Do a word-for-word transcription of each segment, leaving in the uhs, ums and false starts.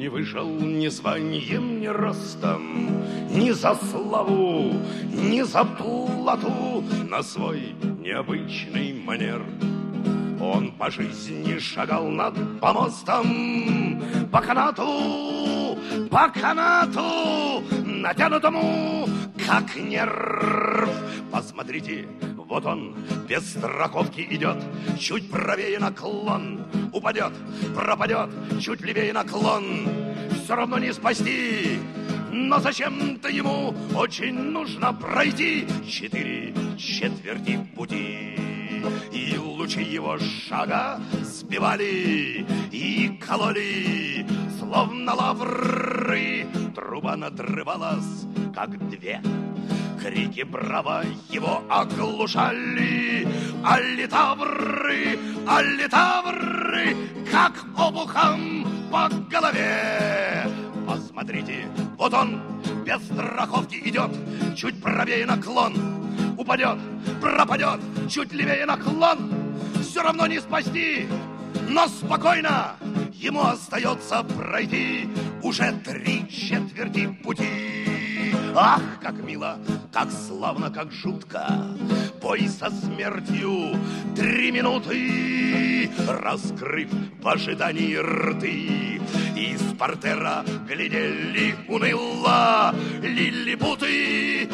не вышел ни званием, ни ростом, ни за славу, ни за плату на свой необычный манер. Он по жизни шагал над помостом, по канату, по канату, натянутому, как нерв. Посмотрите, вот он без страховки идет, чуть правее наклон, упадет, пропадет, чуть левее наклон. Все равно не спасти, но зачем-то ему очень нужно пройти четыре четверти пути. И лучи его шага сбивали и кололи, словно лавры. Труба надрывалась, как две. Крики браво его оглушали. Аллитавры, аллитавры, как обухом по голове. Посмотрите, вот он без страховки идет, чуть правее наклон, упадет, пропадет, чуть левее наклон. Все равно не спасти, но спокойно ему остается пройти уже три четверти пути. Ах, как мило, как славно, как жутко, бой со смертью три минуты, раскрыв в ожидании рты. Из портера глядели уныло лилипуты,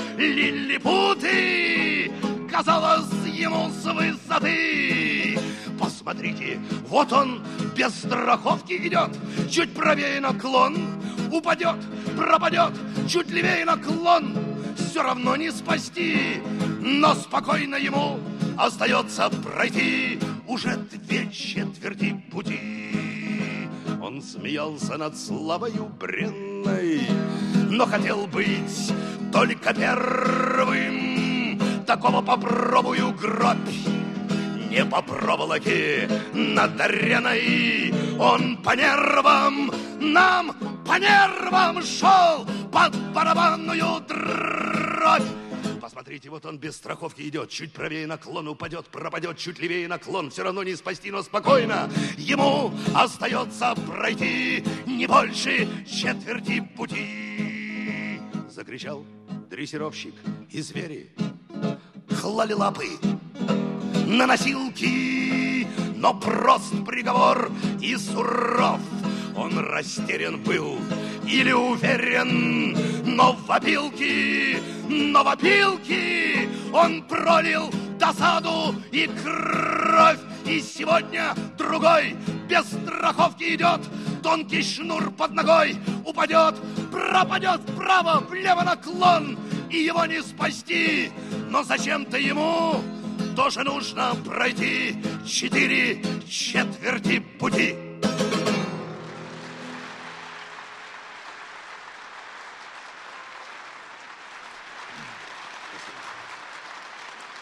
лилипуты. Казалось ему с высоты. Посмотрите, вот он без страховки идет, чуть правее наклон, упадет, пропадет, чуть левее наклон. Все равно не спасти, но спокойно ему остается пройти уже две четверти пути. Он смеялся над славою бренной, но хотел быть только первым. Такого попробую гробь, не по проволоке над ареной. Он по нервам, нам по нервам шел под барабанную дробь. Посмотрите, вот он без страховки идет, чуть правее наклон, упадет, пропадет, чуть левее наклон. Все равно не спасти, но спокойно ему остается пройти не больше четверти пути. Закричал дрессировщик, и звери клали лапы на носилки, но прост приговор и суров. Он растерян был или уверен, но в опилки, но в опилки он пролил досаду и кровь. И сегодня другой без страховки идет, тонкий шнур под ногой, упадет, пропадет вправо, влево наклон, и его не спасти. Но зачем-то ему тоже нужно пройти четыре четверти пути.